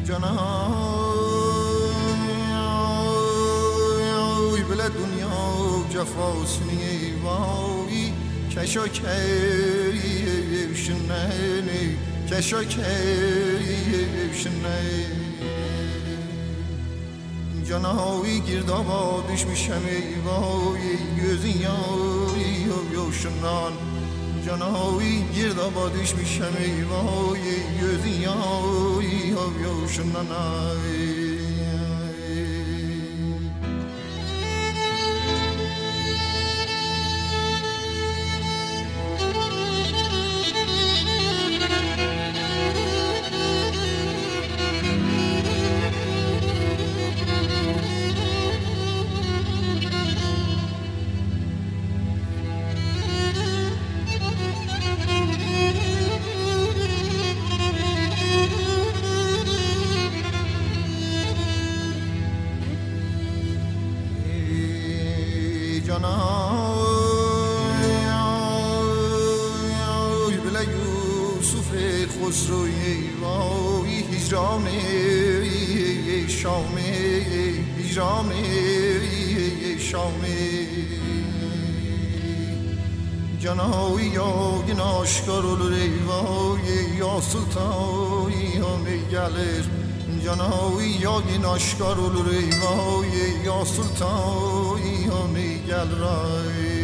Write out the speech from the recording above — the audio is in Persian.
جانای بلا دنیا جفاسنی وای کشاکیشنی کشاکیشنی جانای گردابا düş میشمی وای gözün yoşundan Canavî girdaba düşmüşem eyvah gözün yoşundan ay جانای بلا یوسف خسروی وای هجران شامی هجران شامی جانای یا گناشکار oluری وای یا سلطانی همی گلر جانای یا گناشکار oluری وای یا سلطانی همی گل رای